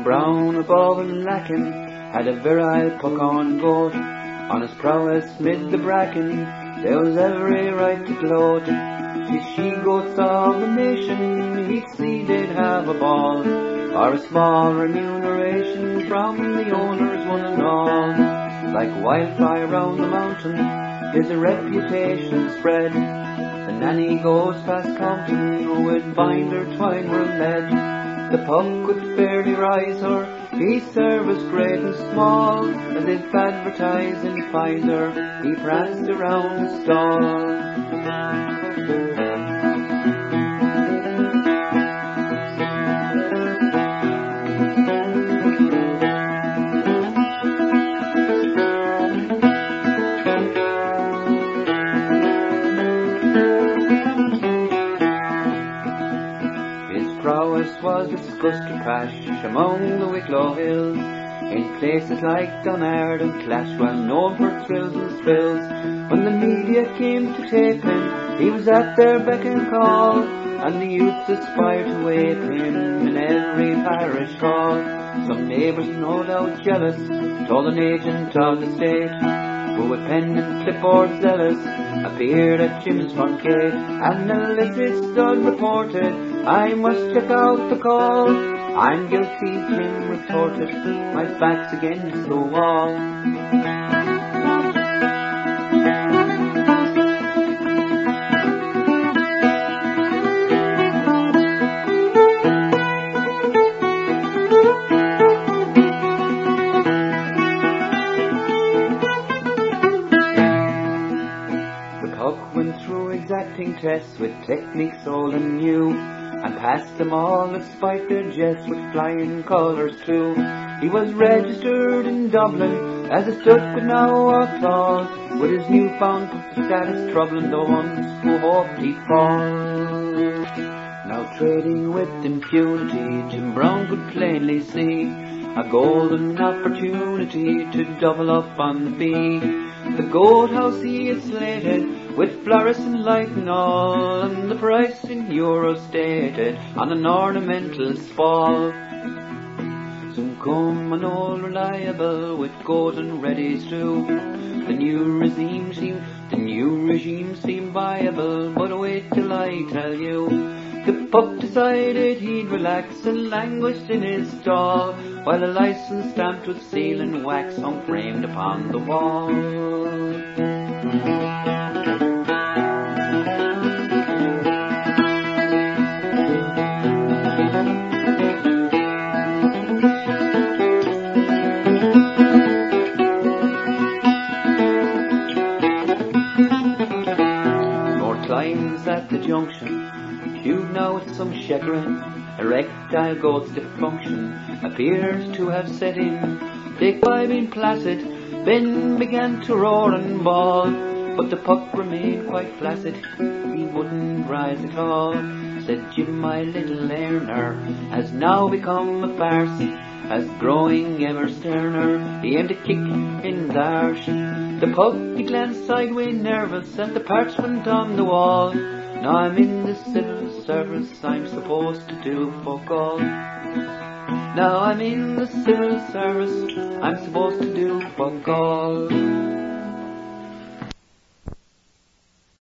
brown above and lacking, had a virile puck-on goat. On his prowess mid the bracken, there was every right to gloat. The she-goats of the nation, he'd see they'd have a ball, for a small remuneration from the owners one and all. Like wildfire round the mountain, his reputation spread. The nanny goes past Compton with binder twine were led. The puck could fairly rise her, he service great and small, as if advertising Pfizer, he pranced around the stall. Prowess was discussed to crash among the Wicklow hills, in places like Donard and Clash, well known for thrills and spills. When the media came to tape him, he was at their beck and call, and the youths aspired to ape him in every parish hall. Some neighbours, no doubt jealous, told an agent of the state, who with pen and clipboard zealous appeared at Jim's front gate, and illicit stud reported, I must check out the call. I'm guilty, Jim retorted, my back's against the wall. The puck went through exacting tests with techniques old and new, and passed them all despite their jests with flying colours too. He was registered in Dublin as a stud could now applaud, with his newfound status troubling the ones who hoped he'd fall. Now trading with impunity, Jim Brown could plainly see a golden opportunity to double up on the bee. The goat house he had slated, with fluorescent light and all, and the price in euros stated on an ornamental spall. Soon come an old reliable with goat and ready stew. The new regime seemed viable, but wait till I tell you. The pup decided he'd relax and languished in his stall, while the license stamped with seal and wax hung framed upon the wall. Climbs at the junction, queued now with some chagrin. Erectile goat's dysfunction appears to have set in. Dick by being placid, Ben began to roar and bawl, but the puck remained quite flaccid, he wouldn't rise at all. Said Jim, my little learner has now become a farce, as growing ever sterner, he aimed a kick in the arse. The puck, he glanced sideways nervous at the parchment on the wall. Now I'm in the civil service, I'm supposed to do fuck all. Now I'm in the civil service, I'm supposed to do fuck all.